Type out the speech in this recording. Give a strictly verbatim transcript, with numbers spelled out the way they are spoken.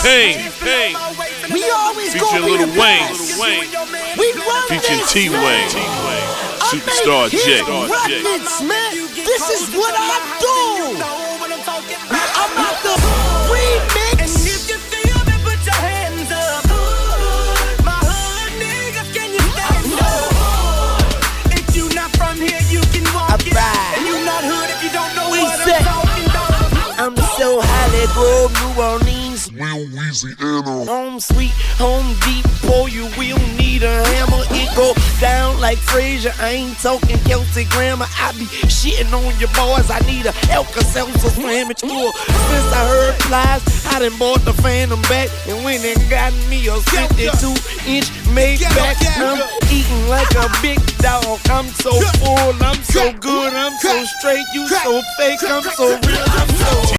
T-Pain. We always Featuring gonna be Lil the Wayne. best. We run Featuring this, T-Wayne. Superstar J. Records, man. This is what I do. I'm out the remix. And if you feel me, put your hands up. My hood niggas, can you stand up? If you not from here, you can walk it. Alright. And you not hood if you don't know We what set. I'm talking about. I'm so Holly Grove, New Orleans. Louisiana. Home sweet, home deep, boy, you will need a hammer. It go down like Frazier. I ain't talking Celtic grammar. I be shitting on your boys. I need a Alka-Seltzer sandwich. Ooh, since I heard flies, I done bought the Phantom back and went and got me a fifty-two inch Maybach. I'm eating like a big dog. I'm so full, I'm so good, I'm so straight. You so fake, I'm so real, I'm so